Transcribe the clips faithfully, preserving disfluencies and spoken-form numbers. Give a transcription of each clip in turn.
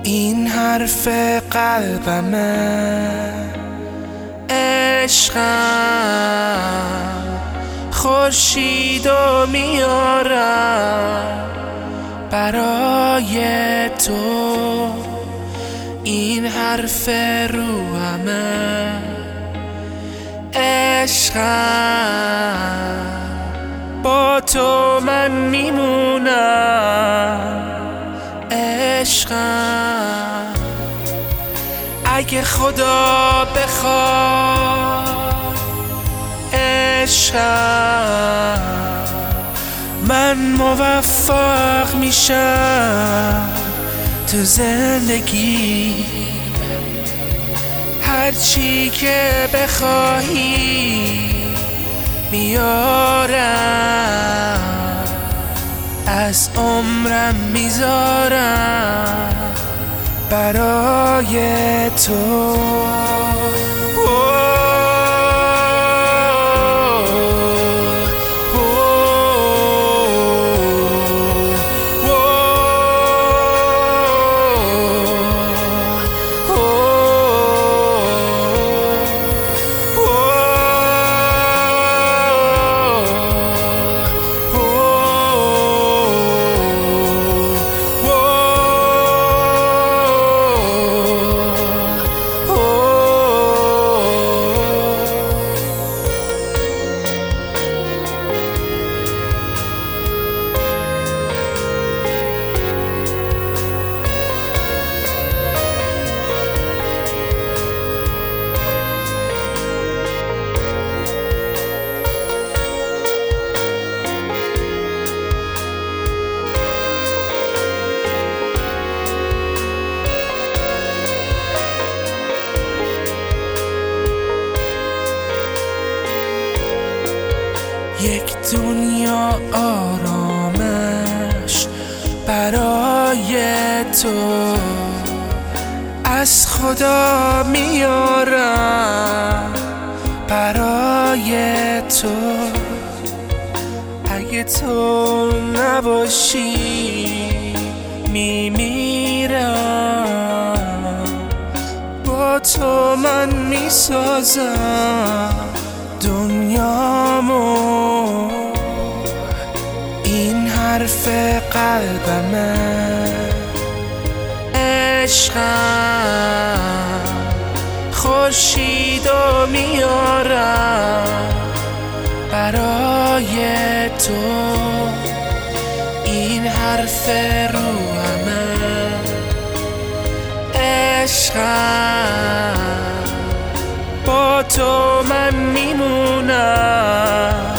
این حرف قلبمه، عشقم خورشیدو میارم برای تو. این حرف روحمه، عشقم با تو من میمونم. عشقم اگه خدا بخواد، عشقم من موفق میشم تو زندگی. هرچی که بخواهی میارم، از عمرم میذارم برای تو. یک دنیا آرامش برای تو، از خدا میارم برای تو. اگه تو نباشی میمیرم، با تو من میسازم دنیامو. این حرف قلبمه، عشقم خورشیدو میارم برای تو. این حرف روحمه، عشقم با تو من میمونم.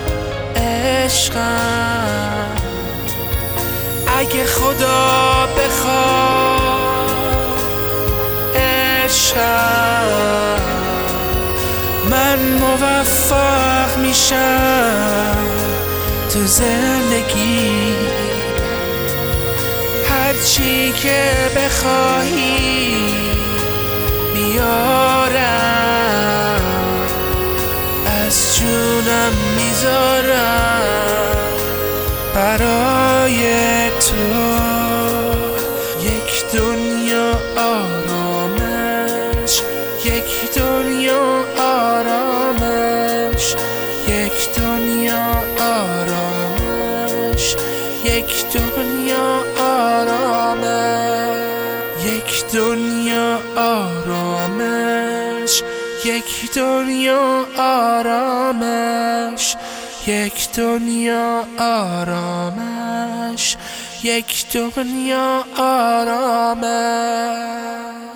عشقم اگه خدا بخواد، عشقم من موفق میشم تو زندگی. هرچی که بخواهی میارم، از جونم میذارم برای تو. یک دنیا آرامش، یک دنیا آرامش، یک دنیا آرامش، یک دنیا آرامش، یک دنیا آرامش، یک دنیا آرامش، یک دنیا آرامش، یک دنیا آرامش.